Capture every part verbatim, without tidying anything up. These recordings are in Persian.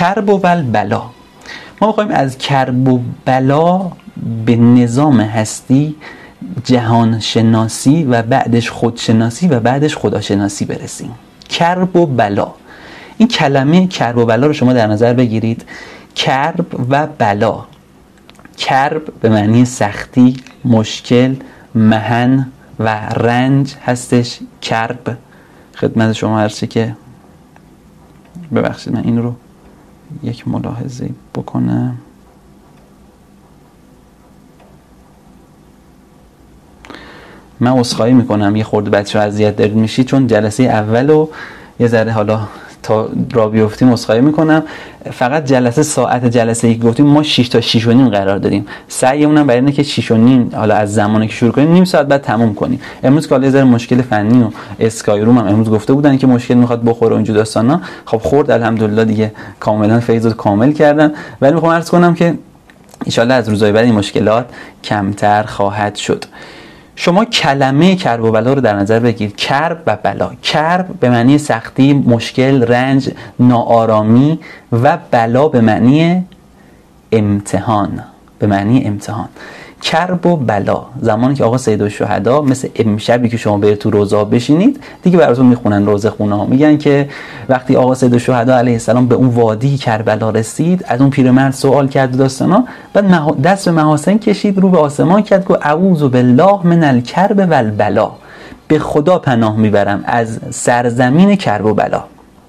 کرب و بلا. ما میخوایم از کرب و بلا به نظام هستی، جهان شناسی و بعدش خودشناسی و بعدش خداشناسی برسیم. کرب و بلا، این کلمه کرب و بلا رو شما در نظر بگیرید. کرب و بلا، کرب به معنی سختی، مشکل، محن و رنج هستش. کرب خدمت شما هرچه که ببخشید من این رو یک ملاحظه بکنم. من عذرخواهی میکنم یه خورده بچه ها اذیت دارید میشید، چون جلسه اول و یه ذره حالا تا را بیفتیم عذرخواهی میکنم. فقط جلسه ساعت جلسه یک گفتیم ما شش تا شش و نیم قرار دادیم. سعیمونم برای اینه که شش و نیم حالا از زمانی که شروع کنیم نیم ساعت بعد تموم کنیم. امروز که حالا یه ذره مشکل فنی و اسکای روم هم امروز گفته بودن که مشکل میخواد بخوره اونجا داستانا، خب خورد الحمدلله دیگه کاملا فیض رو کامل کردن. ولی میخوام عرض کنم که ان شاءالله از روزهای بعد این مشکلات کمتر خواهد شد. شما کلمه کرب و بلا رو در نظر بگیرید. کرب و بلا، کرب به معنی سختی، مشکل، رنج، ناآرامی و بلا به معنی امتحان، به معنی امتحان. کرب و بلا زمانی که آقا سیدالشهدا مثل امشبی که شما برید تو روضه بشینید دیگه براتون میخونن روضه خونه ها، میگن که وقتی آقا سیدالشهدا علیه السلام به اون وادی کربلا رسید، از اون پیرمرد سوال کرد داستانا، بعد دست به محاسن کشید، رو به آسمان کرد که اعوذ بالله من الکرب و البلا، به خدا پناه میبرم از سرزمین کرب و بلا.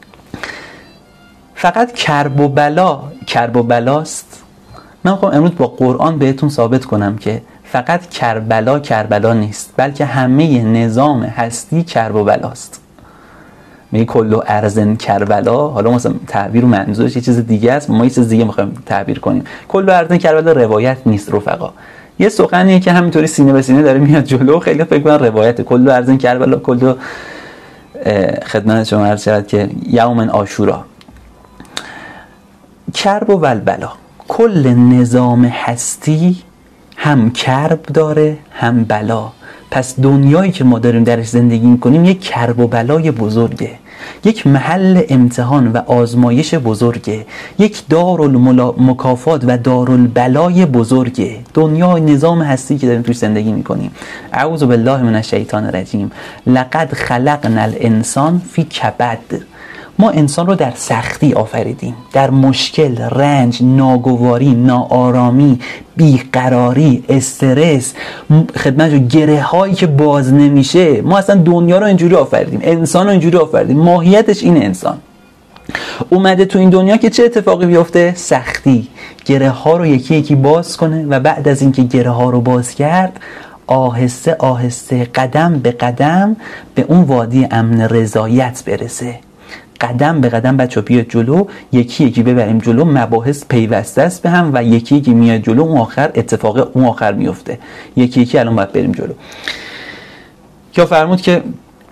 فقط کرب و بلا کرب و بلاست؟ من میخوام امروز با قرآن بهتون ثابت کنم که فقط کربلا کربلا نیست، بلکه همه نظام هستی کرب و بلاست. میگه کلو ارزن کربلا، حالا مثلا تعبیر و منظورش یه چیز دیگه است، ما یه چیز دیگه میخوایم تعبیر کنیم. کلو ارزن کربلا روایت نیست رفقا، یه سخنیه که همینطوری سینه به سینه داره میاد جلو، خیلی فکر کنن روایت. کلو ارزن کربلا، کلو خدمت شما عرض شد که یوم عاشورا. کرب و بلا، کل نظام هستی هم کرب داره هم بلا. پس دنیایی که ما داریم درش زندگی میکنیم یک کرب و بلای بزرگه، یک محل امتحان و آزمایش بزرگه، یک دارالمکافات و دارالبلای بزرگه. دنیا نظام هستی که داریم توش زندگی میکنیم. اعوذ بالله من الشیطان الرجیم. لقد خلقنا الانسان فی کبد. ما انسان رو در سختی آفریدیم، در مشکل، رنج، ناگواری، ناآرامی، بیقراری، استرس، خدمتشو گره هایی که باز نمیشه. ما اصلا دنیا رو اینجوری آفریدیم، انسان رو اینجوری آفریدیم. ماهیتش این انسان اومده تو این دنیا که چه اتفاقی بیفته؟ سختی، گره ها رو یکی یکی باز کنه و بعد از اینکه گره ها رو باز کرد آهسته آهسته قدم به قدم به اون وادی امن رضایت برسه. قدم به قدم بچه بیاد جلو، یکی یکی ببریم جلو، مباحث پیوسته است به هم و یکی یکی میاد جلو، اون آخر اتفاق اون آخر میفته. یکی یکی الان باید بریم جلو. یا فرمود که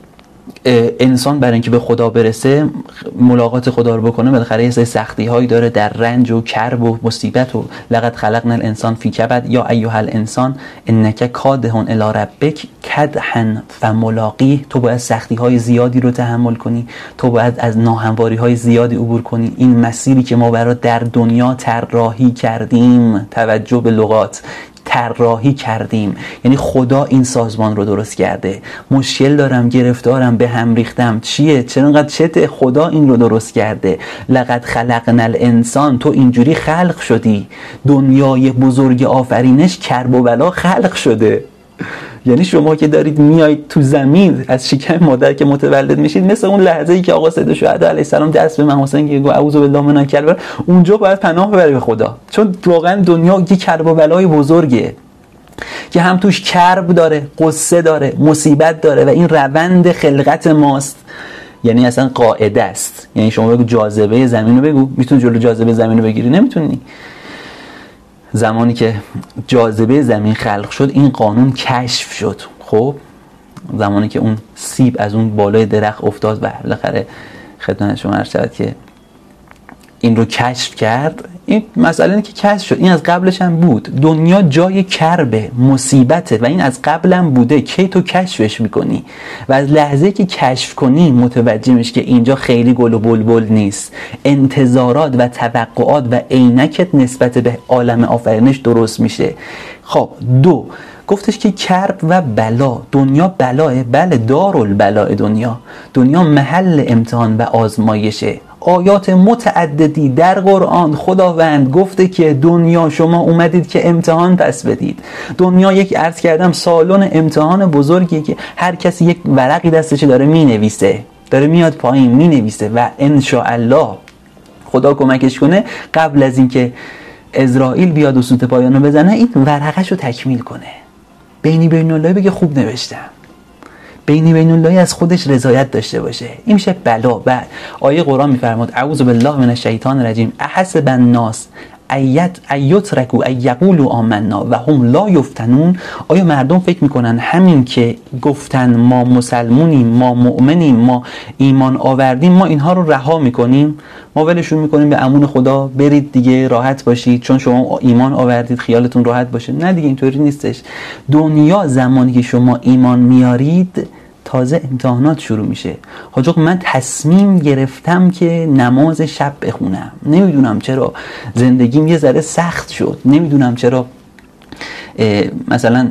انسان برای اینکه به خدا برسه، ملاقات خدا رو بکنه، بالاخره یه سری سختی هایی داره در رنج و کرب و مصیبت. و لقد خلقنا الانسان فی کبد یا ایها الانسان انک کادح الی ربک کدحا فملاقیه. تو باید سختی های زیادی رو تحمل کنی، تو باید از ناهمواری های زیادی عبور کنی. این مسیری که ما برای در دنیا طراحی کردیم، توجه به لغات، طراحی کردیم، یعنی خدا این سازمان رو درست کرده. مشکل دارم، گرفتارم، به هم ریختم، چیه؟ چرا انقدر چته؟ خدا این رو درست کرده. لقد خلقنا الانسان، تو اینجوری خلق شدی. دنیای بزرگ آفرینش کرب و بلا خلق شده. یعنی شما که دارید میایید تو زمین از شکم مادر که متولد میشید، مثل اون لحظه ای که آقا سیدالشهدا علیه السلام دست به محاسن که گفت اعوذ بالله من الکرب، اونجا باید پناه ببری به خدا، چون واقعا دنیا یک کرب و بلای بزرگه که هم توش کرب داره، قصه داره، مصیبت داره و این روند خلقت ماست. یعنی اصلا قاعده است. یعنی شما بگو جاذبه زمین رو بگو، میتونی جلو جاذبه زمین رو بگیری؟ نمیتونی. زمانی که جاذبه زمین خلق شد این قانون کشف شد. خب زمانی که اون سیب از اون بالای درخت افتاد و بالاخره خدمت شما عرض شد که این رو کشف کرد. این مسئله اینه که کشف شد، این از قبلش هم بود. دنیا جای کربه، مصیبته و این از قبل هم بوده. کی تو کشفش میکنی و از لحظه که کشف کنی متوجه میشی که اینجا خیلی گل و بلبل نیست. انتظارات و توقعات و عینکت نسبت به عالم آفرینش درست میشه. خب دو، گفتش که کرب و بلا، دنیا بلاه، بله دارالبلاء دنیا، دنیا محل امتحان و آزمایشه. آیات متعددی در قرآن خداوند گفته که دنیا شما اومدید که امتحان پس بدید. دنیا یک عرض کردم سالن امتحان بزرگیه که هر کسی یک ورقی دستش داره می نویسه، داره میاد پایین می نویسه و انشاءالله خدا کمکش کنه قبل از اینکه اسرائیل بیاد و سوت پایانو بزنه این ورقش رو تکمیل کنه. بینی بین الله بگه خوب نوشتم، بینی بین الله از خودش رضایت داشته باشه. این میشه بلا. و آیه قرآن میفرماد اعوذ بالله من الشیطان الرجیم احسب الناس ایت ایترکوا ای یقولوا آمنا و هم لا یفتنون. آیا مردم فکر میکنن همین که گفتن ما مسلمونیم، ما مؤمنیم، ما ایمان آوردیم، ما اینها رو رها میکنیم، ما ولشون میکنیم به امون خدا، برید دیگه راحت باشید چون شما ایمان آوردید خیالتون راحت باشه؟ نه دیگه، اینطوری نیستش. دنیا زمانی که شما ایمان میارید تازه امتحانات شروع میشه. حاج آقا من تصمیم گرفتم که نماز شب بخونم، نمیدونم چرا زندگیم یه ذره سخت شد، نمیدونم چرا مثلا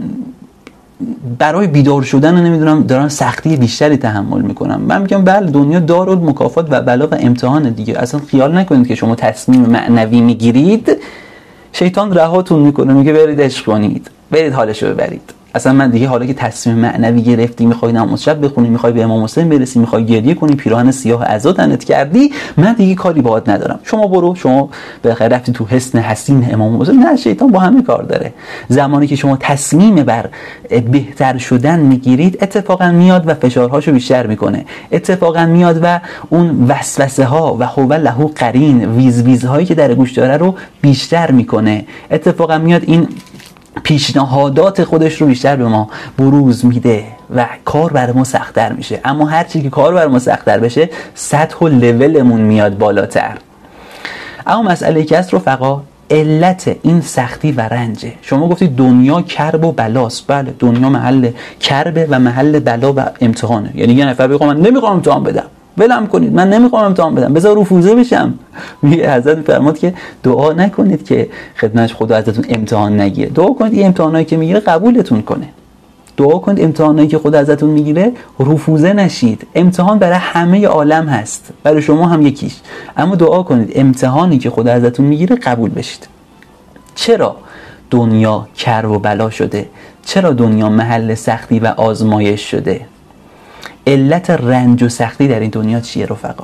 برای بیدار شدن نمیدونم دارم سختی بیشتری تحمل میکنم. من میگم بله دنیا دارالمکافات و بلا و امتحان دیگه. اصلا خیال نکنید که شما تصمیم معنوی میگیرید شیطان رهاتون میکنه، میگه برید عشق کنید، برید حالشو ببرید. اصلا من دیگه حالا که تصمیم معنوی گرفتی، میخوای نماز شب بخونی، میخوای به امام حسین برسی، میخوای گریه کنی، پیراهن سیاه عزا تنت کردی، من دیگه کاری باهات ندارم. شما برو، شما بالاخره رفتی تو حسن حسین امام حسین. نه، شیطان با همه کار داره. زمانی که شما تصمیم بر بهتر شدن میگیرید اتفاقا میاد و فشارهاشو بیشتر میکنه، اتفاقا میاد و اون وسوسه ها و هو له قرین، ویز ویز هایی که در گوش داره رو بیشتر میکنه، اتفاقا میاد این پیشنهادات خودش رو بیشتر به ما بروز میده و کار برای ما سخت‌تر میشه. اما هر چی که کار برای ما سخت‌تر بشه سطح و لولمون میاد بالاتر. اما مسئله که هست رفقا، علت این سختی و رنجه. شما گفتید دنیا کرب و بلاست. بله دنیا محل کربه و محل بلا و امتحانه. یعنی یه نفر بگه من نمیخوام امتحان بدم، ولم کنید، من نمیخوام امتحان بدم، بذار رفوزه بشم. میگه حضرت میفرماد که دعا نکنید که خدمت خدا ازتون امتحان نگیره، دعا کنید این امتحانایی که میگیره قبولتون کنه. دعا کنید امتحانایی که خدا ازتون میگیره رفوزه نشید. امتحان برای همه عالم هست، برای شما هم یکیش، اما دعا کنید امتحانی که خدا ازتون میگیره قبول بشید. چرا دنیا کرب و بلا شده؟ چرا دنیا محل سختی و آزمایش شده؟ علت رنج و سختی در این دنیا چیه رفقا؟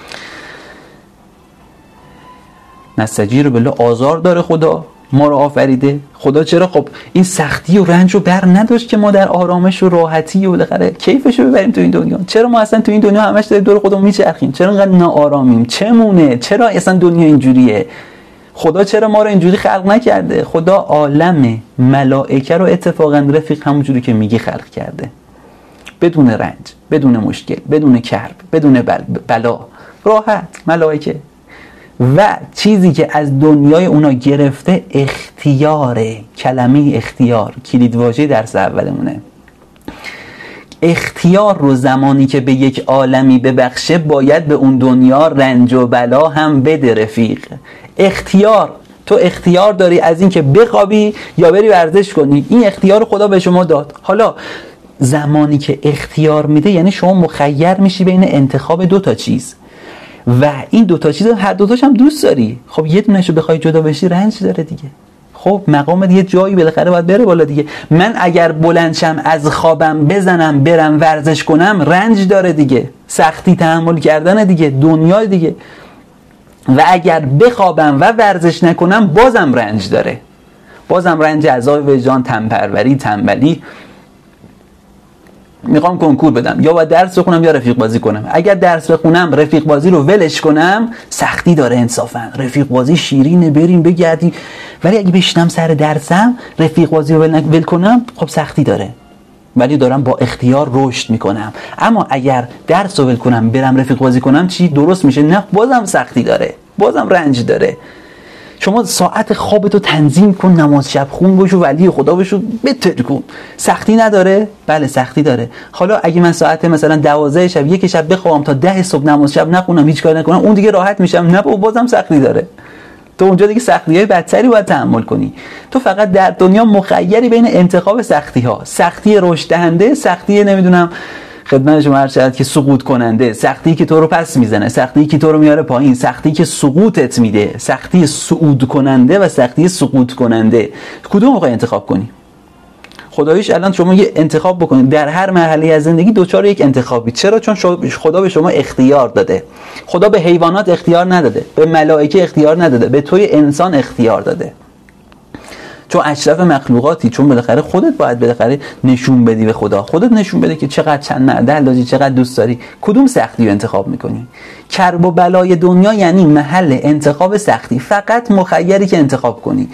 نستجیر بالله، آزار داره خدا، ما رو آفریده. خدا چرا خب این سختی و رنج رو بر نداشت که ما در آرامش و راحتی و بالاخره کیفش رو ببریم تو این دنیا؟ چرا ما اصلا تو این دنیا همش داریم دور خودمون میچرخیم؟ چرا انقدر ناآرامیم؟ چمونه؟ چرا اصلا دنیا اینجوریه؟ خدا چرا ما رو اینجوری خلق نکرده؟ خدا عالم ملائکه رو اتفاقا رفیق همونجوری که میگی خلق کرده، بدون رنج، بدون مشکل، بدون کرب، بدون بلا، راحت. ملائکه و چیزی که از دنیای اونا گرفته اختیاره. کلمه اختیار کلید واژه درس اولمونه. اختیار رو زمانی که به یک عالمی ببخشه باید به اون دنیا رنج و بلا هم بده رفیق. اختیار، تو اختیار داری از این که بخوابی یا بری ورزش کنی، این اختیار خدا به شما داد. حالا زمانی که اختیار میده یعنی شما مخیر میشی بین انتخاب دو تا چیز و این دو تا چیز هر دو تاش هم دوست داری. خب یه دونهشو بخوای جدا بشی رنج داره دیگه. خب مقامت یه جایی بالاخره باید بره بالا دیگه. من اگر بلندشم از خوابم بزنم برم ورزش کنم رنج داره دیگه، سختی تحمل کردن دیگه، دنیا دیگه. و اگر بخوابم و ورزش نکنم بازم رنج داره، بازم رنج عذاب وجدان، تنپروری، تنبلی. میخوام کنکور بدم، یا باید درس بخونم یا رفیق بازی کنم. اگر درس بخونم رفیق بازی رو ولش کنم سختی داره انصافا. رفیق بازی شیرینه بریم بگردیم، ولی اگه بشینم سر درسم رفیق بازی رو ول کنم خب سختی داره، ولی دارم با اختیار رشد میکنم. اما اگر درس رو ول کنم برم رفیق بازی کنم چی درست میشه؟ نه، بازم سختی داره. بازم رنج داره. شما ساعت خوابتو تنظیم کن، نماز شب خون بشو، ولی خدا بشو، بتر کن. سختی نداره؟ بله سختی داره. حالا اگه من ساعت مثلا دوازده شب یک شب بخوام تا ده صبح نماز شب نخونم، هیچ کاری نکنم، اون دیگه راحت میشم؟ نه، بازم سختی داره. تو اونجا دیگه سختی‌های بدتری باید تحمل کنی. تو فقط در دنیا مخیری بین انتخاب سختی‌ها، سختی رشد دهنده، سختی نمیدونم خدمت شما هر چقدر که سقوط کننده، سختی که تو رو پس میزنه، سختی که تو رو میاره پایین، سختی که سقوطت میده، سختی صعود کننده و سختی سقوط کننده. کدوم موقع انتخاب کنی؟ خداییش الان شما یه انتخاب بکنید در هر مرحله از زندگی دوچار یک انتخابی. چرا؟ چون خدا به شما اختیار داده. خدا به حیوانات اختیار نداده، به ملائکه اختیار نداده، به توی انسان اختیار داده. چون اشرف مخلوقاتی، چون بالاخره خودت باید بالاخره نشون بدی به خدا، خودت نشون بده که چقدر چند معدل داری، چقدر دوست داری. کدوم سختی رو انتخاب میکنی؟ کرب و بلای دنیا یعنی محل انتخاب سختی، فقط مخیری که انتخاب کنی.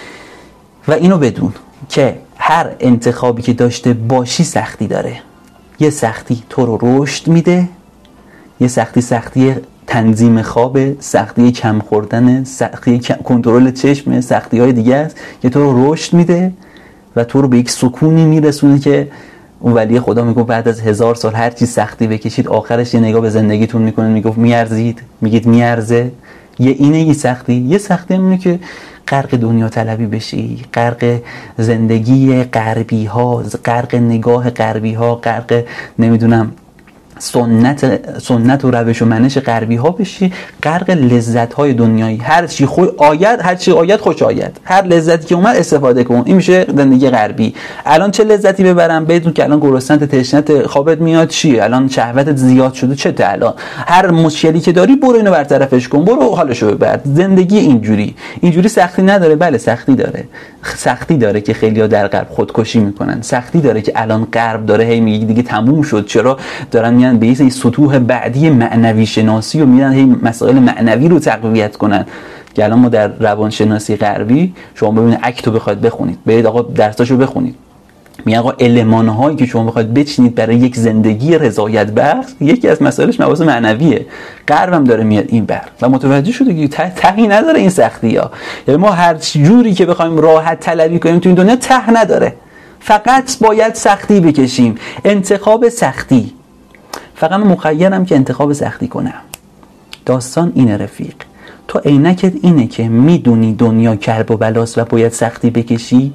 و اینو بدون که هر انتخابی که داشته باشی سختی داره. یه سختی تو رو رشد میده، یه سختی سختی تنظیم خواب، سختی کم خوردن، سختی کنترل چشم، سختی های دیگه است که تو رو رشد میده و تو رو به یک سکونی میرسونه که اون ولی خدا میگه بعد از هزار سال هر چی سختی بکشید آخرش یه نگاه به زندگیتون میکنه، میگه میارزید، میگید میارزه. یه اینه یه سختی. یه سختی همینه که غرق دنیا طلبی بشی، غرق زندگی غربی ها، غرق نگاه غربی ها، غرق نمیدونم سنت سنت و روش و منش غربی ها بشی، غرق لذت های دنیایی. هر چی خوش آید، هر چی آید خوش آید، هر لذتی که اومد استفاده کن. این میشه زندگی غربی. الان چه لذتی ببرم؟ بدون که الان گرسنت تشنت خوابت میاد چی؟ الان شهوتت زیاد شده چه؟ الان هر مشکلی که داری برو اینو برطرفش کن، برو حالشو ببر. زندگی اینجوری اینجوری سختی نداره؟ بله سختی داره. سختی داره که خیلی‌ها در غرب خودکشی میکنن. سختی داره که الان غرب داره هی میگه دیگه تموم شد. چرا؟ دارن میان به این سطوح بعدی معنوی شناسی و میرن هی مسائل معنوی رو تقویت کنن. که الان ما در روانشناسی غربی شما ببینید اکتو بخواید بخونید، برید آقا درساشو بخونید، میگن آقا المان‌هایی که شما بخواید بچینید برای یک زندگی رضایت بخش، یکی از مسائلش مباحث معنویه. غرب هم داره میاد این بر و متوجه شده که ته تهی نداره این سختی‌ها. یعنی ما هر جوری که بخوایم راحت طلبی کنیم تو این دنیا ته نداره، فقط باید سختی بکشیم. انتخاب سختی. فقط مخیرم که انتخاب سختی کنم. داستان اینه رفیق. تو عینکت اینه که میدونی دنیا کرب و بلاست و باید سختی بکشی،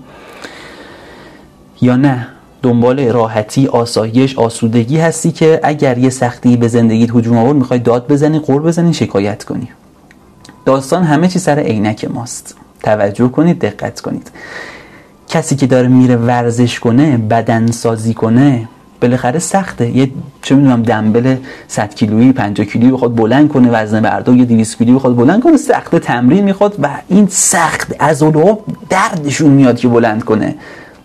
یا نه دنبال راحتی، آسایش، آسودگی هستی که اگر یه سختی به زندگیت هجوم آورد میخوای داد بزنی، قر بزنی، شکایت کنی. داستان همه چی سر عینک ماست. توجه کنید، دقت کنید. کسی که داره میره ورزش کنه، بدن سازی کنه، بالاخره سخته. یه چه میدونم دمبل صد کیلویی پنجاه کیلویی بخواد بلند کنه، وزن بردار یه دویست کیلویی بخواد بلند کنه، سخته، تمرین میخواد و این سخت عضله‌ها دردشون میاد که بلند کنه.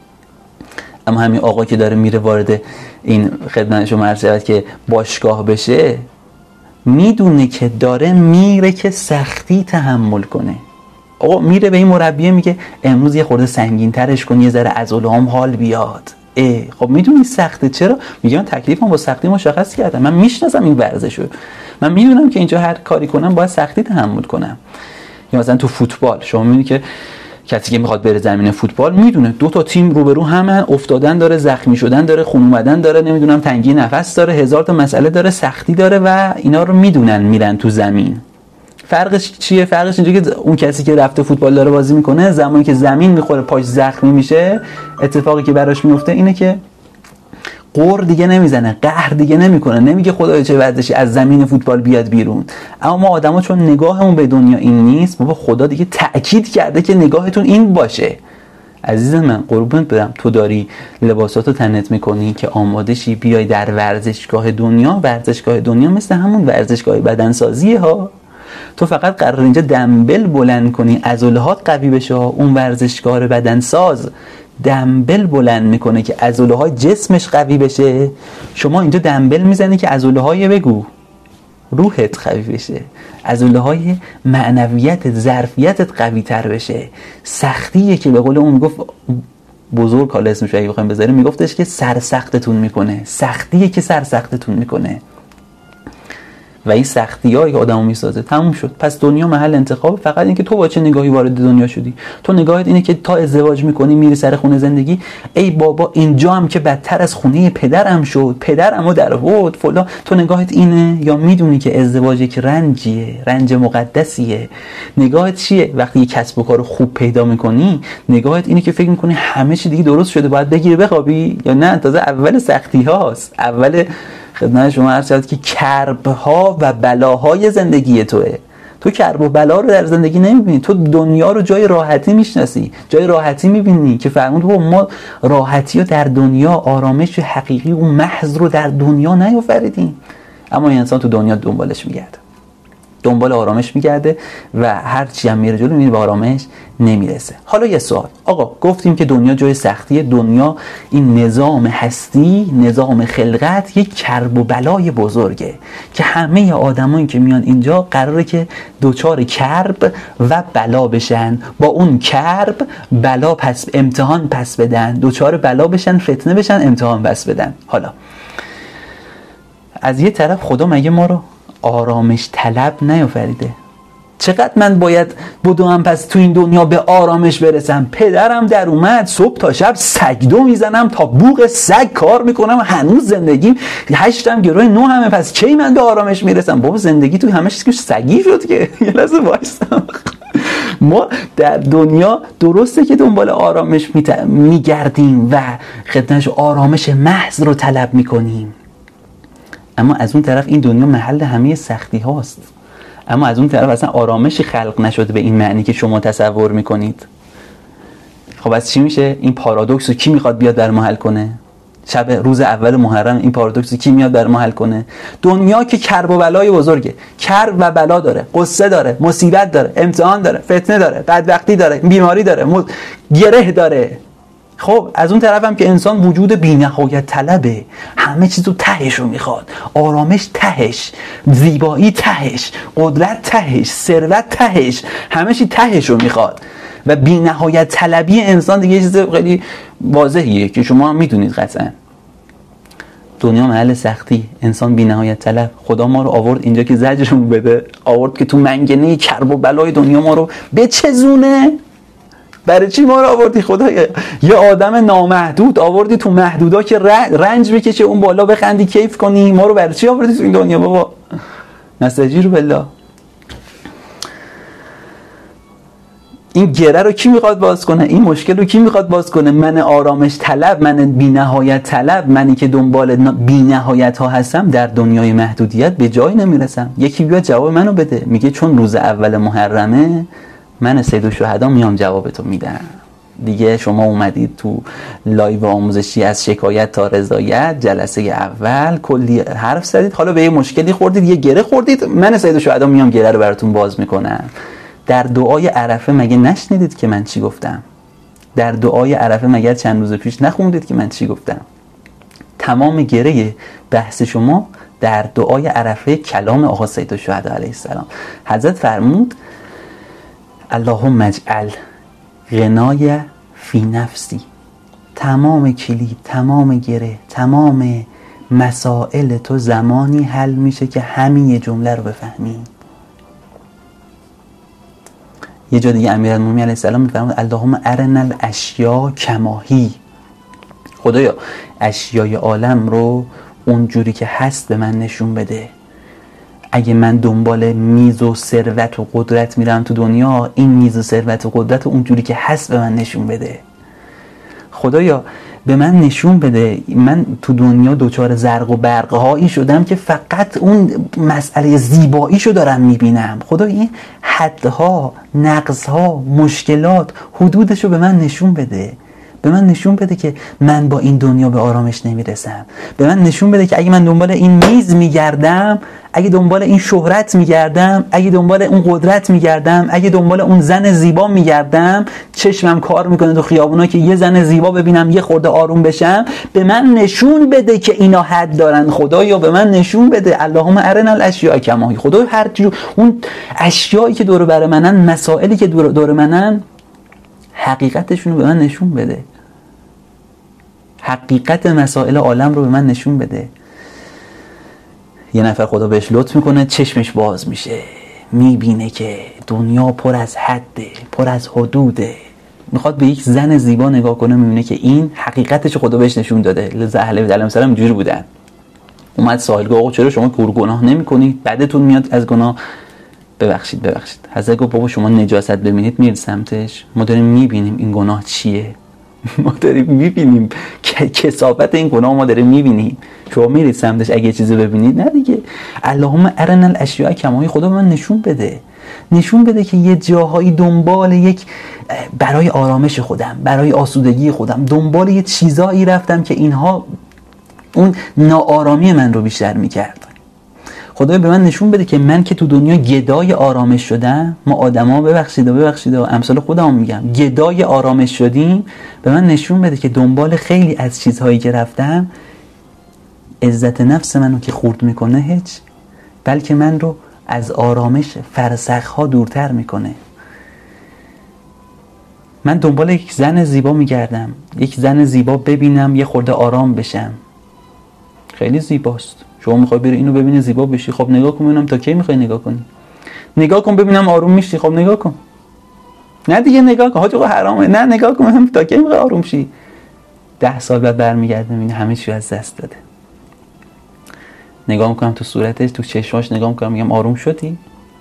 اما همین آقا که داره میره وارد این خدمت شما عرض شود که باشگاه بشه، میدونه که داره میره که سختی تحمل کنه. آقا میره به این مربیه میگه امروز یه خورده سنگین ترش کن، یه ذره عضله‌هام حال بیاد. اه خب میدونی سخته. چرا؟ میگه من تکلیفم با سختی مشخص کردم، من میشناسم این ورزشو، من میدونم که اینجا هر کاری کنم باید سختی تحمل کنم. یا مثلا تو فوتبال شما میبینی که کسی که میخواد بره زمین فوتبال میدونه دو تا تیم روبرو همن، افتادن داره، زخمی شدن داره، خون اومدن داره، نمیدونم تنگی نفس داره، هزار تا مسئله داره، سختی داره و اینا رو میدونن میرن تو زمین. فرقش چیه؟ فرقش اینجا که اون کسی که رفته فوتبال داره بازی میکنه، زمانی که زمین میخوره پاش زخمی میشه، اتفاقی که براش میفته اینه که قور دیگه نمیزنه، قهر دیگه نمیکنه، نمیگه خدای چه ورزشی از زمین فوتبال بیاد بیرون. اما ما آدما چون نگاهمون به دنیا این نیست، بابا خدا دیگه تأکید کرده که نگاهتون این باشه. عزیز من قربونت برم، تو داری لباساتو تنت میکنی که آماده شی بیای در ورزشگاه دنیا. ورزشگاه دنیا مثل همون ورزشگاه بدنسازیه ها. تو فقط قرار اینجا دمبل بلند کنی، عضله‌هات قوی بشه. اون ورزشکار بدنساز دمبل بلند میکنه که عضله‌های جسمش قوی بشه. شما اینجا دمبل میزنی که عضله‌های بگو روحت قوی بشه، عضله‌های معنویت، ظرفیتت قوی تر بشه. سختیه که به قول اون میگفت بزرگ، حالا اسمش اگه بخوایم بذاریم، میگفتش که سرسختتون میکنه. سختیه که سرسختتون میکنه. و این سختیایی که آدمو میسازه تموم شد. پس دنیا محل انتخاب، فقط اینکه تو با چه نگاهی وارد دنیا شدی. تو نگاهت اینه که تا ازدواج میکنی میری سر خونه زندگی، ای بابا اینجا هم که بدتر از خونه پدرم شد، پدرمو در آورد فلان. تو نگاهت اینه یا میدونی که ازدواج یک رنجیه، رنج مقدسیه؟ نگاهت چیه وقتی یک کسب و کار خوب پیدا میکنی؟ نگاهت اینه که فکر میکنی همه چی دیگه درست شده باید بگیری بخوابی؟ یا نه، تازه اول سختی هاست، اول خدمت شما عرض شد که کرب ها و بلاهای زندگی توه. تو کرب و بلا رو در زندگی نمیبینی، تو دنیا رو جای راحتی میشناسی، جای راحتی میبینی که فرمود با ما راحتی رو در دنیا، آرامش حقیقی و محض رو در دنیا نیافریدیم. اما این انسان تو دنیا دنبالش میگرده، دنبال آرامش میگرده و هر چی هم میره جلو میره به آرامش نمیرسه. حالا یه سوال، آقا گفتیم که دنیا جای سختیه، دنیا این نظام هستی، نظام خلقت یک کرب و بلای بزرگه که همه آدمایی که میان اینجا قراره که دوچار کرب و بلا بشن، با اون کرب بلا پس امتحان پس بدن، دوچار بلا بشن، فتنه بشن، امتحان پس بدن. حالا از یه طرف خدا مگه ما رو آرامش طلب نیافریده؟ چقدر من باید بدوم پس تو این دنیا به آرامش برسم؟ پدرم در اومد صبح تا شب سگدو میزنم، تا بوق سگ کار میکنم، هنوز زندگیم هشتم گروه نو همه، پس کی من به آرامش میرسم؟ بابا زندگی تو همه چیز که سگی شد که. یه لحظه وایسا، ما در دنیا درسته که دنبال آرامش میگردیم و خدمتش آرامش محض رو طلب میکنیم، اما از اون طرف این دنیا محل همه سختی هاست. اما از اون طرف اصلا آرامشی خلق نشده به این معنی که شما تصور میکنید. خب از چی میشه؟ این پارادوکس رو کی میخواد بیاد در ما حل کنه؟ شب روز اول محرم این پارادوکس رو کی میاد در ما حل کنه؟ دنیا که کرب و بلای بزرگه، کرب و بلا داره، قصه داره، مصیبت داره، امتحان داره، فتنه داره، بدبختی داره، بیماری داره، مز... گره داره. خب از اون طرف هم که انسان وجود بی‌نهایت طلبه، همه چیز رو تهش رو میخواد، آرامش تهش، زیبایی تهش، قدرت تهش، ثروت تهش، همه چی تهش رو میخواد. و بی‌نهایت طلبی انسان دیگه چیز خیلی واضحیه که شما هم میدونید قطعا. دنیا محل سختی، انسان بی‌نهایت طلب. خدا ما رو آورد اینجا که زجرمون بده، آورد که تو منگنه کرب و بلای دنیا ما رو بچزونه. برای چی ما رو آوردی خدایا؟ یه آدم نامحدود آوردی تو محدودا که رنج بکشه، اون بالا بخندی کیف کنی. ما رو برای چی آوردی تو این دنیا بابا؟ نستجیر بالله. این گره رو کی میخواد باز کنه؟ این مشکل رو کی میخواد باز کنه؟ من آرامش طلب، من بی‌نهایت طلب، منی که دنبال بی‌نهایت ها هستم، در دنیای محدودیت به جایی نمیرسم. یکی بیا جواب منو بده. میگه چون روز اول محرمه، من سید الشهدا میام جوابتو میدم. دیگه شما اومدید تو لایو آموزشی از شکایت تا رضایت، جلسه اول کلی حرف زدید، حالا به یه مشکلی خوردید، یه گره خوردید، من سید الشهدا میام گره رو براتون باز میکنم. در دعای عرفه مگه نشنیدید که من چی گفتم؟ در دعای عرفه مگه چند روز پیش نخوندید که من چی گفتم؟ تمام گره بحث شما در دعای عرفه کلام آقا سید الشهدا علیه السلام. حضرت فرمود اللهم اجعل غنای فی نفسی. تمام کلید، تمام گره، تمام مسائل تو زمانی حل میشه که همین یه جمله رو بفهمی. یه جا دیگه امیرالمومنین علیه السلام میفرمود اللهم ارنا الاشیاء کما هی. خدایا اشیای عالم رو اونجوری که هست به من نشون بده. اگه من دنبال میز و ثروت و قدرت میرم تو دنیا، این میز و ثروت و قدرت اونجوری که هست به من نشون بده. خدایا به من نشون بده. من تو دنیا دوچار زرق و برق هایی شدم که فقط اون مسئله زیباییشو دارم میبینم. خدا این حدها، نقصها، مشکلات، حدودشو به من نشون بده. به من نشون بده که من با این دنیا به آرامش نمیرسم. به من نشون بده که اگه من دنبال این میز میگردم، اگه دنبال این شهرت میگردم، اگه دنبال اون قدرت میگردم، اگه دنبال اون زن زیبا میگردم، چشمم کار میکنه تو خیابونا که یه زن زیبا ببینم یه خورده آروم بشم. به من نشون بده که اینا حد دارن. خدایا به من نشون بده. اللهم ارنا الاشیاء کما هی. خدایا هر جو اون اشیایی که دور بر منن، مسائلی که دور دور منن، حقیقتشون رو به من نشون بده. حقیقت مسائل عالم رو به من نشون بده. یه نفر خدا بهش لطف میکنه، چشمش باز میشه، میبینه که دنیا پر از حده، پر از حدوده. میخواد به یک زن زیبا نگاه کنه، میبینه که این حقیقتش خدا بهش نشون داده. لذا اهل بیت علیهم السلام اینجوری بودن. اومد سائل گفت آقا چرا شما کور گناه نمیکنید؟ بعدتون میاد از گناه. ببخشید ببخشید حضرت گفت بابا شما نجاست ببینید میرید سمتش؟ ما داریم میبینیم این گناه چیه. ما داریم میبینیم کثافت این گناه، ما داریم میبینیم. شما میرید سمتش اگه چیزی ببینید؟ نه دیگه. اللهم ارنا الاشیاء کما، خدا من نشون بده، نشون بده که یه جاهایی دنبال یک برای آرامش خودم، برای آسودگی خودم دنبال یه چیزایی رفتم که اینها اون ناآرامی من رو بیشتر میکرد. خدای به من نشون بده که من که تو دنیا گدای آرامش شدم، ما آدما ببخشید و ببخشید و امثال خودم میگم گدای آرامش شدیم، به من نشون بده که دنبال خیلی از چیزهایی که رفتم عزت نفس منو که خورد میکنه هیچ، بلکه من رو از آرامش فرسخها دورتر میکنه. من دنبال یک زن زیبا میگردم، یک زن زیبا ببینم یه خورده آرام بشم. خیلی زیباست. شما میخوای بری اینو ببینی زیبا بشی، خب نگاه کن ببینم تا کی میخوای نگاه کنی. نگاه کن ببینم آروم میشی، خب نگاه کن. نه دیگه نگاه کن، حاج آقا حرامه. نه نگاه کن ببینم تا کی میخوای آروم شی. ده سال بعد برمیگرده میبینه همه چی از دست داده. نگاه میکنم تو صورتش، تو چشماش نگاه میکنم، میگم آروم شدی؟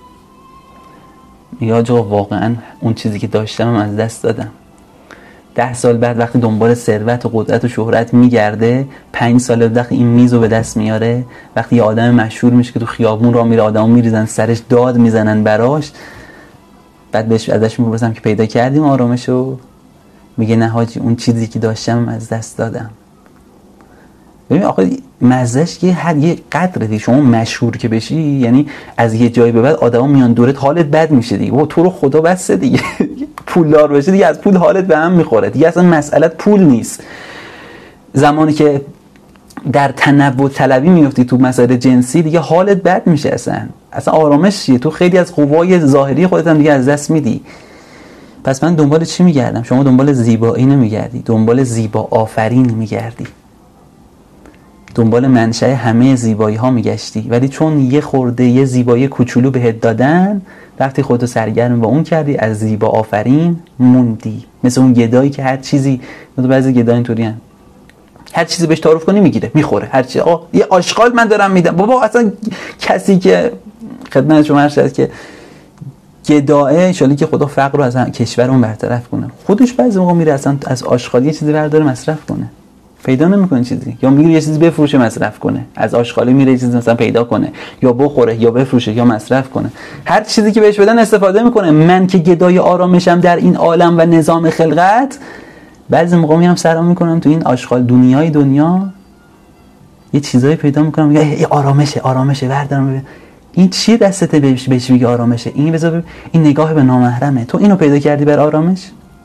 میگه حاج آقا واقعا اون چیزی که داشتم از دست دادم. ده سال بعد وقتی دنبال ثروت و قدرت و شهرت میگرده، پنج سال بعد وقتی این میزو به دست میاره، وقتی یه آدم مشهور میشه که تو خیابون راه میره آدما میریزن سرش داد میزنن براش، بعد بهش ازش میپرسم که پیدا کردیم آرامشو؟ میگه نه حاجی اون چیزی که داشتم از دست دادم. ببین آخه مزهش یه حد یه قدره دیگه. شما مشهور که بشی یعنی از یه جایی به بعد آدما میان دورت حالت بد میشه دیگه. و تو رو خدا بس دیگه پولدار بشی دیگه از پول حالت به هم میخوره دیگه. اصلا مسئلت پول نیست. زمانی که در تنوع طلبی میفتی تو مسائل جنسی دیگه حالت بد میشه. اصلا اصلا آرامش چیه؟ تو خیلی از قوای ظاهری خودت هم دیگه از دست میدی. پس من دنبال چی میگردم؟ شما دنبال زیبایی نمیگردی، دنبال زیبا آفرین میگردی، دنبال منشأ همه زیبایی ها میگشتی، ولی چون یه خورده یه زیبایی کوچولو بهت دادن، وقتی خودتو سرگرم با اون کردی از زیبا آفرین موندی. مثل اون گدایی که هر چیزی، بعضی گدا اینطوری ان، هر چیزی بهش تعارف کنی میگیره میخوره. هر چی آه یه آشغال من دارم میدم. بابا اصلا کسی که خدمت شما عرض شد که گداه، ان شاءالله که خدا فقر رو از کشورمون برطرف کنه، خودش بعضی موقع میره اصلا از آشغالی یه چیزی برداره مصرف کنه، پیدا نمیکنه چیزی، یا میگیره یه چیزی بفروشه مصرف کنه، از آشغالی میره یه چیزی مثلا پیدا کنه یا بخوره یا بفروشه یا مصرف کنه. هر چیزی که بهش بدن استفاده میکنه. من که گدای آرامشم در این عالم و نظام خلقت، بعضی موقع میرم سلام میکنم تو این آشغال دنیای دنیا، یه چیزایی پیدا میکنم میگه ای آرامشه آرامشه بردارم ببین این چیه دستته بهش بهش میگه آرامشه. این بذار این نگاه به نامحرمه. تو اینو پیدا کردی بر آرامش؟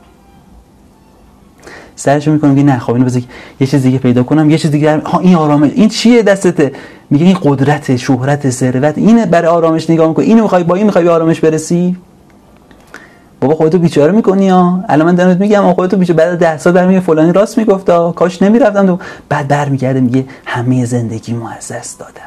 سرشو میکنم میگه نه خب اینو بذار یه چیز دیگه پیدا کنم، یه چیز دیگه. ها این آرامش این چیه دستته؟ میگه این قدرت، شهرت، ثروت، اینه برای آرامش نگاه میکنی. اینو میخوای با این میخوای به آرامش برسی؟ بابا خودتو بیچاره میکنی ها. الان من دارم میگم خودتو بیچاره، بعد ده سال برمیگه فلانی راست میگفتا کاش نمیرفتم تو، بعد برمیگرده میگه همه زندگیمو از دست دادم.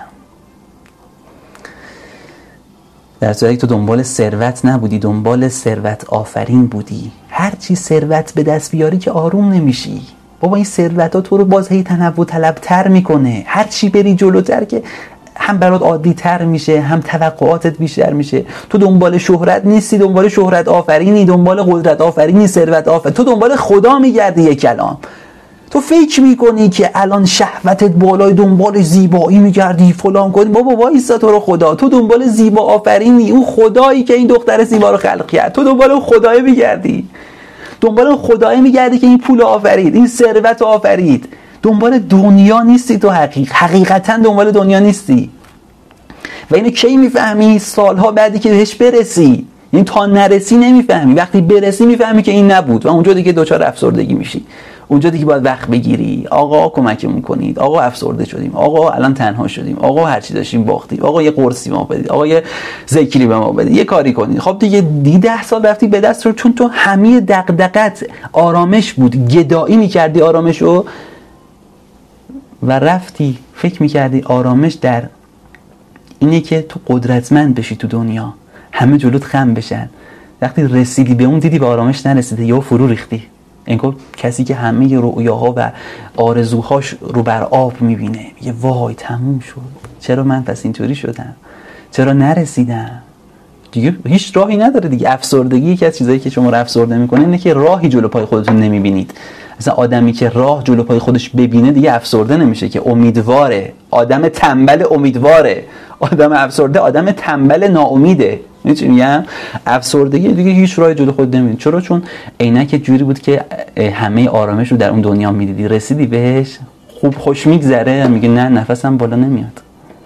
در صورتی که تو دنبال ثروت نبودی، دنبال ثروت آفرین بودی. هر چی ثروت به دست بیاری که آروم نمیشی. بابا این ثروت ها تو رو باز هی تنوع طلبتر میکنه. هر چی بری جلوتر که هم برات عادی تر میشه، هم توقعاتت بیشتر میشه. تو دنبال شهرت نیستی، دنبال شهرت آفرینی، دنبال قدرت آفرینی، ثروت آفرین. تو دنبال خدا میگردی. یک کلام تو فکر میکنی که الان شهوتت بالای دنبال زیبایی میگردی فلان کنی. بابا وایسا تو رو خدا، تو دنبال زیبا آفرینی، اون خدایی که این دختر زیبا رو خلق کرد. تو دنبال اون خدای میگردی، دنبال اون خدای میگردی که این پول آفرید، این ثروت آفرید. دنبال دنیا نیستی تو. حقیق حقیقتا دنبال دنیا نیستی. و اینو کی میفهمی؟ سالها بعدی که بهش برسی. یعنی تا نرسی نمیفهمی، وقتی برسی میفهمی که این نبود و اونجا دیگه دوچار افسردگی میشی. اونجا دیگه باید وقت بگیری. آقا کمکمون کنید، آقا افسرده شدیم، آقا الان تنها شدیم، آقا هر چی داشتیم باختیم، آقا یه قرصی ما بدید، آقا یه ذکری به ما بدید، یه کاری کنید. خب دیگه دی ده سال رفتی به دست رو، چون تو همه دغدغت آرامش بود، گدایی میکردی آرامشو و رفتی فکر میکردی آرامش در اینه که تو قدرتمند بشی تو دنیا، همه جلوت خم بشن. وقتی رسیدی به اون دیدی به آرامش نرسیده یا فرو ریختی. انگار کسی که همه رؤیاها و آرزوهاش رو بر آب میبینه میگه وای تموم شد، چرا من پس اینطوری شدم، چرا نرسیدم. دیگه هیچ راهی نداره دیگه. افسردگی یکی از چیزایی که شما رو افسرده میکنه اینه که راهی جلو پای خودتون نمیبینید. مثلا آدمی که راه جلو پای خودش ببینه دیگه افسرده نمیشه، که امیدواره. آدم تنبل امیدواره، آدم افسرده آدم تنبل ناامیده. می‌دونی میگم افسردگی دیگه هیچ راهی جلو خود نمیبینی. چرا؟ چون عینک جوری بود که همه آرامش رو در اون دنیا میدیدی، رسیدی بهش خوب خوش میگذره، میگه نه نفسم بالا نمیاد.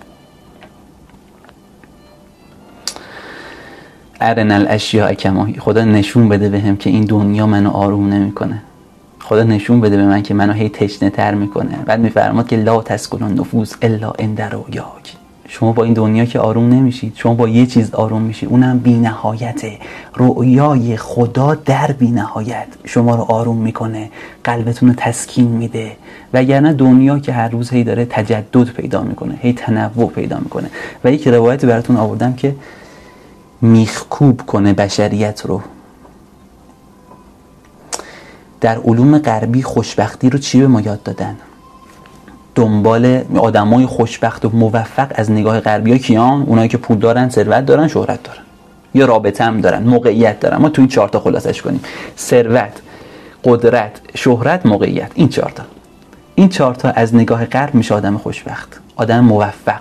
ارنا الاشیاء کما هی. خدا نشون بده بهم که این دنیا منو آروم نمیکنه. خدا نشون بده به من که منو هی تشنه تر میکنه. بعد میفرماد که لا تسکن النفوس الا عند رؤیاک. شما با این دنیا که آروم نمیشید، شما با یه چیز آروم میشید، اونم بی‌نهایته. رؤیای خدا در بی‌نهایت شما رو آروم میکنه، قلبتون رو تسکین میده. وگرنه دنیا که هر روز هی داره تجدد پیدا میکنه، هی تنوع پیدا میکنه. و یک روایت براتون آوردم که میخکوب کنه بشریت رو. در علوم غربی خوشبختی رو چی به ما یاد دادن؟ دنبال آدمای خوشبخت و موفق از نگاه غربی ها کیان؟ اونایی که پول دارن، ثروت دارن، شهرت دارن، یا رابطه هم دارن، موقعیت دارن. ما تو این چهار تا خلاصش کنیم: ثروت، قدرت، شهرت، موقعیت. این چهار تا این چهار تا از نگاه غرب میشه آدم خوشبخت، آدم موفق.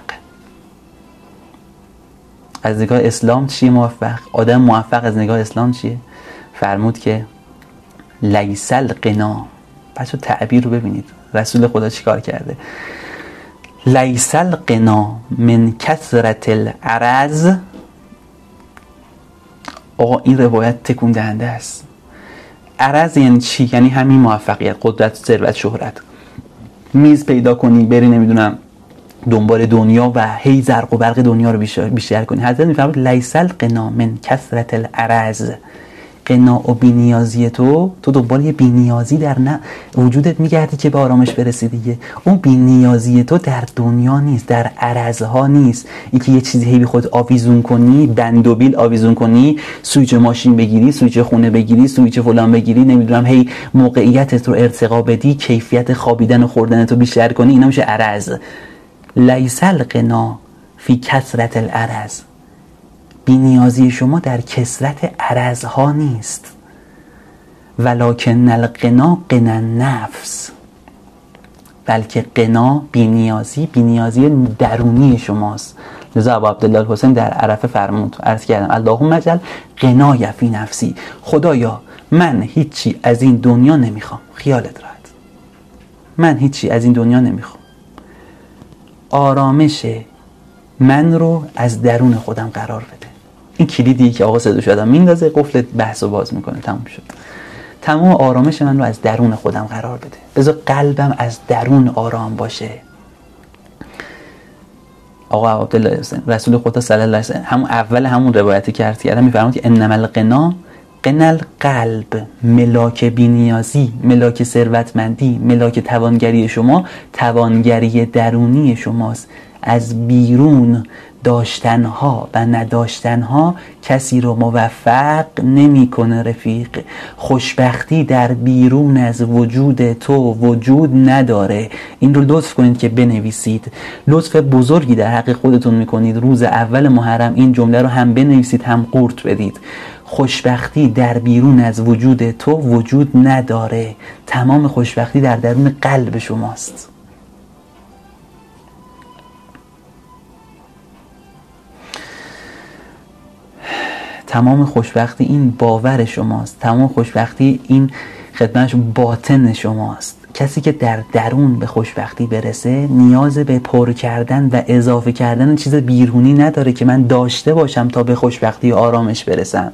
از نگاه اسلام چیه موفق؟ آدم موفق از نگاه اسلام چیه؟ فرمود که لیس الغنا. بچه تعبیر رو ببینید رسول خدا چیکار کرده. لیس الغنا من کثرت العرض. آقا این روایت تکون دهنده است. عرض یعنی چی؟ یعنی همین موفقیت، قدرت، ثروت، شهرت. میز پیدا کنی بری نمیدونم دنبال دنیا و هی زرق و برق دنیا رو بیشتر, بیشتر کنی. حضرت میفرماد لیس الغنا من کثرت العرض. قناع و بینیازی تو تو دنبال یه بینیازی در نه وجودت میگردی که به آرامش برسی دیگه. اون بینیازی تو در دنیا نیست، در عرضها نیست. اینکه یه چیزی هی بی خود آویزون کنی، بندوبیل آویزون کنی، سویچ ماشین بگیری، سویچ خونه بگیری، سویچ فلان بگیری، نمیدونم هی موقعیتت رو ارتقا بدی، کیفیت خوابیدن و خوردن تو بیشتر کنی، اینا میشه عرض. لیس الغنا فی کثرت العرض. بی‌نیازی شما در کثرت عرضها نیست. ولکن الغنا غنا النفس. بلکه غنا بی‌نیازی بی‌نیازی درونی شماست. لذا ابو عبدالله الحسین در عرفه فرمود، عرض کردم اللهم اجعل غنای فی نفسی. خدایا من هیچی از این دنیا نمیخوام، خیالت راحت، من هیچی از این دنیا نمیخوام. آرامش من رو از درون خودم قرار بده. این کلیدی که آقا صدوش آدم میندازه، قفل بحث رو باز میکنه، تموم شد. تمام آرامش من رو از درون خودم قرار بده. بذار قلبم از درون آرام باشه. آقا عبدالله حسین رسول خدا صلی الله علیه و سلم همون اول همون روایتی که عرض کردم میفرماد که انما الغنا غنا القلب. ملاک بی‌نیازی، ملاک ثروتمندی، ملاک توانگری شما توانگری درونی شماست. از بیرون داشتنها و نداشتنها کسی رو موفق نمی کنه رفیق. خوشبختی در بیرون از وجود تو وجود نداره. این رو لطف کنید که بنویسید. لطف بزرگی در حق خودتون میکنید. روز اول محرم این جمله رو هم بنویسید هم قورت بدید. خوشبختی در بیرون از وجود تو وجود نداره. تمام خوشبختی در درون قلب شماست. تمام خوشبختی این باور شماست. تمام خوشبختی این خدمتش باطن شماست. کسی که در درون به خوشبختی برسه نیاز به پر کردن و اضافه کردن چیز بیرونی نداره که من داشته باشم تا به خوشبختی و آرامش برسم.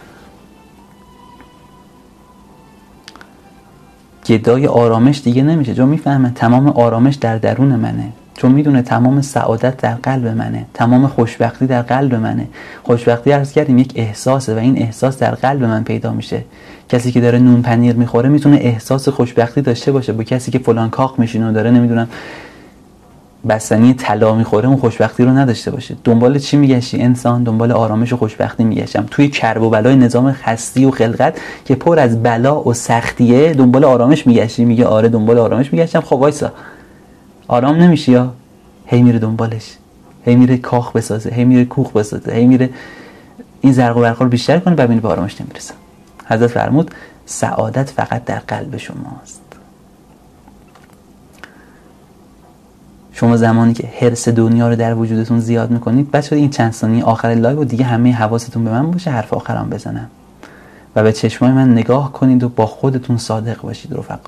گدای آرامش دیگه نمیشه، چون میفهمه تمام آرامش در درون منه، چون میدونه تمام سعادت در قلب منه، تمام خوشبختی در قلب منه. خوشبختی عرض کردیم یک احساسه و این احساس در قلب من پیدا میشه. کسی که داره نون پنیر میخوره میتونه احساس خوشبختی داشته باشه با کسی که فلان کاخ میشینه و داره نمیدونم بستنی طلا میخوره اون خوشبختی رو نداشته باشه. دنبال چی میگشتی انسان؟ دنبال آرامش و خوشبختی میگشتم. توی کرب و بلای نظام هستی و خلقت که پر از بلا و سختیه دنبال آرامش میگشتی؟ میگه آره دنبال آرامش میگشتم. خب وایسا، آرام نمیشی یا هی میره دنبالش، هی میره کاخ بسازه، هی میره کوخ بسازه، هی میره این زرق و برق رو بیشتر کنه، ببینید به آرامش نمیرسه. حضرت فرمود سعادت فقط در قلب شماست. شما زمانی که حرص دنیا رو در وجودتون زیاد میکنید، بچه‌ها این چند ثانیه آخر لایو و دیگه همه حواستون به من باشه، حرف آخرام بزنم و به چشمای من نگاه کنید و با خودتون صادق باشید رفقا.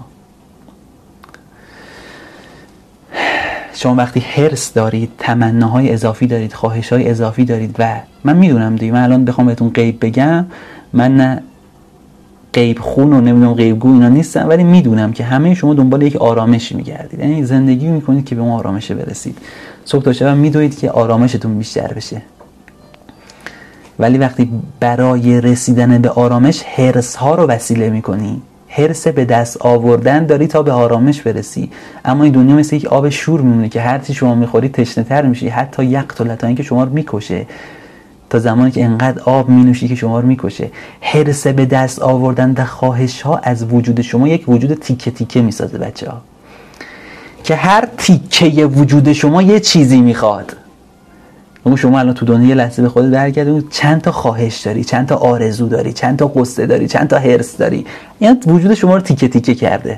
شما وقتی حرص دارید، تمناهای اضافی دارید، خواهش‌های اضافی دارید و من میدونم دیگه، من الان بخوام بهتون غیب بگم، من نه غیب خون و نمیدونم غیب گو اینا نیستم، ولی میدونم که همه شما دنبال یک آرامشی میگردید، یعنی زندگی میکنید که به اون آرامش برسید. صبح تا شب میدونید که آرامشتون بیشتر بشه، ولی وقتی برای رسیدن به آرامش حرص ها رو وسیله میکنی، حرص به دست آوردن داری تا به آرامش برسی، اما این دنیا مثل یک آب شور میمونه که هرچی شما میخوری تشنه تر میشی، حتی یقتل تا اینکه شما رو میکشه، تا زمانی که انقدر آب مینوشی که شما رو میکشه. حرص به دست آوردن در خواهش ها از وجود شما یک وجود تیکه تیکه میسازه بچه ها، که هر تیکه وجود شما یه چیزی میخواد. اما شما الان تو دنیا یه لحظه به خودت برگرد، چند تا خواهش داری، چند تا آرزو داری، چند تا قصه داری، چند تا حرص داری، یعنی وجود شما رو تیکه تیکه کرده.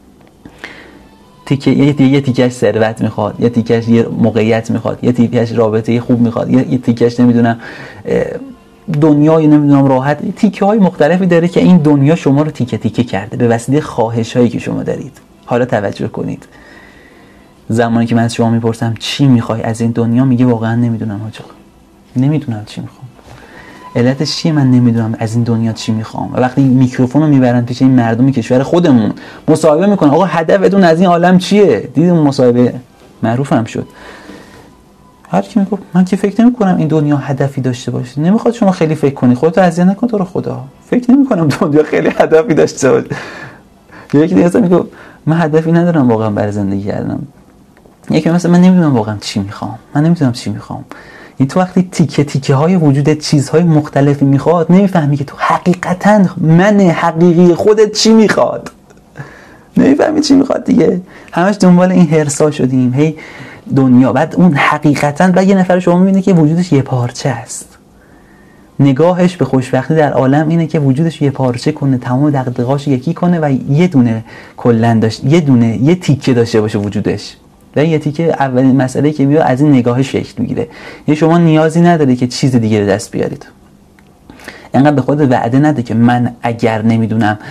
تیکه یه یه تیکش ثروت میخواد، یه تیکش یه موقعیت میخواد، یه تیکش رابطه خوب میخواد، یه تیکش نمیدونم دنیای نمیدونم راحت، تیکه های مختلفی داره که این دنیا شما رو تیکه تیکه کرده به وسیله خواهش هایی که شما دارید. حالا توجه کنید، زمانی که من از شما میپرسم چی میخوای از این دنیا، میگه واقعا نمیدونم حاج آقا، نمیدونم چی میخوام. علتش چیه؟ من نمیدونم از این دنیا چی میخوام. و وقتی میکروفون رو میبرن پیش این مردم کشور خودمون مصاحبه میکنن، آقا هدفتون از این عالم چیه؟ دیدیم مصاحبه معروف هم شد، هر کی میگه من که فکر نمیکنم این دنیا هدفی داشته باشه. نمیخواد شما خیلی فکر کنی، خودت اذیت نکن تو رو خدا. فکر نمیکنم دنیا خیلی هدفی داشته باشه. یکی دیگه اصلا میگه من هدفی ندارم واقعا برای زندگی کردن. یکی مثلا من نمیدونم واقعا چی میخوام، من نمیدونم چی میخوام. این تو وقتی تیکه تیکه های وجودت چیزهای مختلفی میخواد، نمیفهمی که تو حقیقتا من حقیقی خودت چی میخواد. نمیفهمی چی میخواد دیگه. همش دنبال این هرسا شدیم، هی دنیا. بعد اون حقیقتا بعد یه نفر شما میبینه که وجودش یه پارچه است، نگاهش به خوشبختی در عالم اینه که وجودش یه پارچه کنه، تمام دغدغه‌اش یکی کنه و یه دونه کلا داشت یه دونه یه تیکه داشته باشه وجودش. و یه تیکه اولین مسئله که میاد از این نگاه شکل میگیره. یعنی شما نیازی نداره که چیز دیگه به دست بیارید. انقدر به خودت وعده نده که من اگر نمیدونم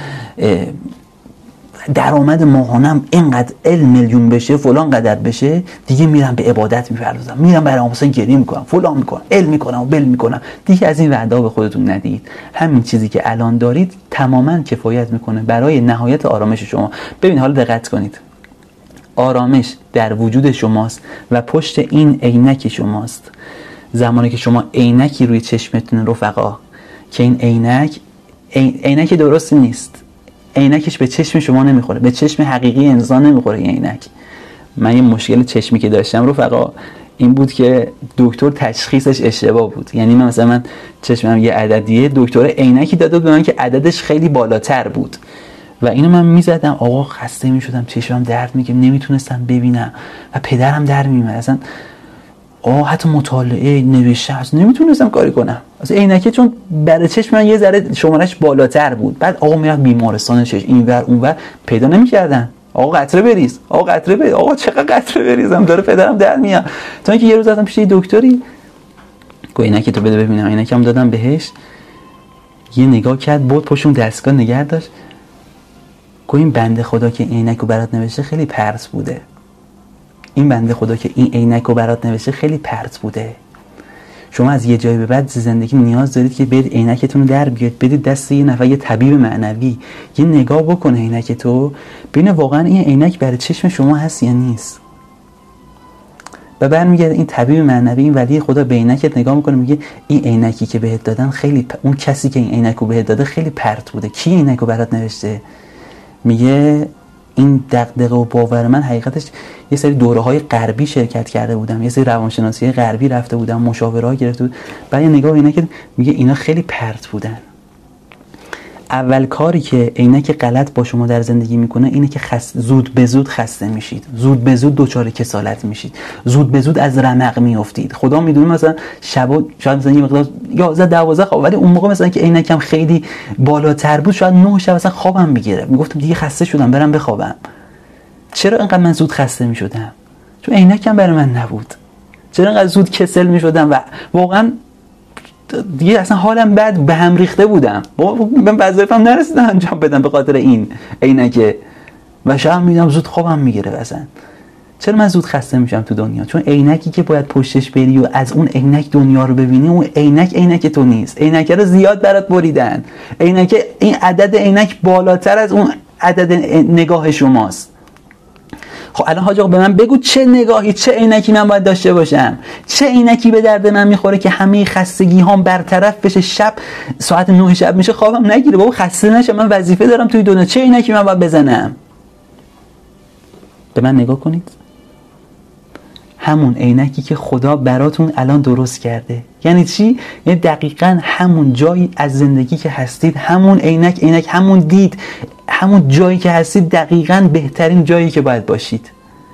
درآمد ماهانم اینقدر علم میلیون بشه، فلان قدر بشه، دیگه میرم به عبادت میپردازم، میرم برای آموزش گریه میکنم، فلان میکنم، علم میکنم و بل میکنم. دیگه از این وعده به خودتون ندید. همین چیزی که الان دارید تماما کفایت میکنه برای نهایت آرامش شما. ببین حالا دقت کنید، آرامش در وجود شماست و پشت این عینک شماست. زمانی که شما عینکی روی چشمتون رفقا، که این عینک عینک درست نیست، عینکش به چشم شما نمیخوره، به چشم حقیقی انسان نمیخوره این عینک. من یه مشکل چشمی که داشتم رفقا این بود که دکتر تشخیصش اشتباه بود. یعنی من مثلا من چشمم یه عددیه، دکتر عینکی داد به من که عددش خیلی بالاتر بود و اینو من میزدم، آقا خسته میشدم، چشمم درد میگه، نمیتونستم ببینم و پدرم در میومد، اصلا آه حتی مطالعه نوشته اصلا نمیتونستم کاری کنم. اصلا عینکه چون برای چشم من یه ذره شمارش بالاتر بود. بعد آقا میرفت بیمارستان چشم اینور اونور، پیدا نمیکردن. آقا قطره بریز، آقا قطره بریز، آقا چقدر قطره بریزم، داره پدرم در میاد. تا اینکه یه روز رفتم پیش دکتری، گفت عینکه تو بده ببینم. عینکم دادم بهش، یه نگاه کرد، بود پشت اون دستگاه نگه داشت، گفت این بنده خدا که عینکو برات نوشته خیلی پرت بوده. این بنده خدا که این عینکو برات نوشته خیلی پرت بوده. شما از یه جایی به بعد زندگی نیاز دارید که برید عینکتون رو در بیارید، بدید دست یه نفر، یه طبیب معنوی، یه نگاه بکنه عینکتو، ببینه واقعا این عینک برای چشم شما هست یا نیست. و برمیگرده این طبیب معنوی، این ولی خدا به عینکت نگاه میکنه، میگه این عینکی که بهت دادن خیلی پ... اون کسی که این عینکو بهت داده خیلی پرت بوده. کی عینکو برات نوشته؟ میگه این دغدغه و باور من حقیقتش یه سری دوره‌های غربی شرکت کرده بودم، یه سری روانشناسی غربی رفته بودم، مشاوره‌ها گرفته بود. بعد یه نگاه اینا که میگه اینا خیلی پرت بودن. اول کاری که عینک غلط با شما در زندگی میکنه اینه که خست... زود به زود خسته میشید، زود به زود دچار کسالت میشید، زود به زود از رمق میافتید. خدا میدونه مثلا شبا شاید مثلا یه مقدار یازده دوازده خواب، ولی اون موقع مثلا که عینکم خیلی بالاتر بود شاید نه شب مثلا خوابم میگیره، میگفتم دیگه خسته شدم برم بخوابم. چرا اینقدر من زود خسته میشدم؟ چون عینکم برای من نبود. چرا اینقدر زود کسل میشدم و واقعا دیگه اصلا حالم بد به هم ریخته بودم. من وظایفم نرسیدم انجام بدم به خاطر این عینکه و شب میدم زود خوابم میگیره. مثلا چرا من زود خسته میشم تو دنیا؟ چون عینکی که باید پشتش بری و از اون عینک دنیا رو ببینی، اون عینک عینک تو نیست. عینک رو زیاد برات بریدن. عینک، این عدد عینک بالاتر از اون عدد نگاه شماست. خب الان حاج آقا به من بگو چه نگاهی، چه عینکی من باید داشته باشم؟ چه عینکی به درد من میخوره که همه خستگی هام برطرف بشه، شب ساعت نه شب میشه خوابم نگیره، بابا خسته نشم، من وظیفه دارم توی دنیا. چه عینکی من باید بزنم؟ به من نگاه کنید. همون عینکی که خدا براتون الان درست کرده. یعنی چی؟ یعنی دقیقاً همون جایی از زندگی که هستید، همون عینک عینک همون دید، همون جایی که هستید دقیقاً بهترین جایی که باید باشید.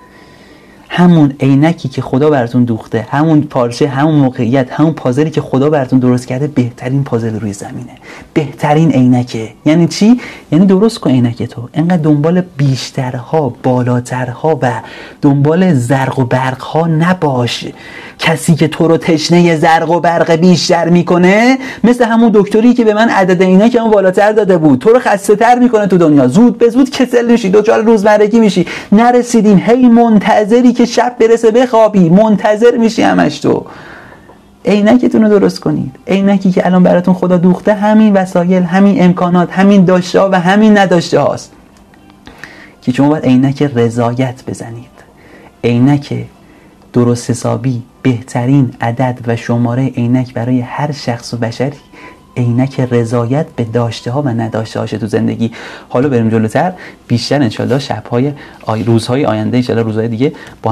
همون عینکی که خدا براتون دوخته، همون پارچه، همون موقعیت، همون پازلی که خدا براتون درست کرده، بهترین پازل روی زمینه، بهترین عینکه. یعنی چی؟ یعنی درست کن عینک تو. اینقدر دنبال بیشترها، بالاترها و دنبال زرق و برقها نباش. کسی که تو رو تشنه زرق و برق بیشتر میکنه مثل همون دکتری که به من عدد عینکمو بالاتر داده بود، تو رو خسته تر میکنه تو دنیا. زود به زود کسل میشی، دچار روزمرگی میشی. نرسیدیم، هی منتظری که شب برسه بخوابی، منتظر میشی همش. تو عینکتون رو درست کنید. عینکی که الان براتون خدا دوخته همین وسایل، همین امکانات، همین داشته ها و همین نداشته هاست که شما باید عینک رضایت بزنید. عینک درست حسابی، بهترین عدد و شماره عینک برای هر شخص و بشری عینک رضایت به داشته ها و نداشته هاشه تو زندگی. حالا بریم جلوتر بیشتر انشالله شب‌های آی... روزهای آینده، انشالله روزهای دیگه با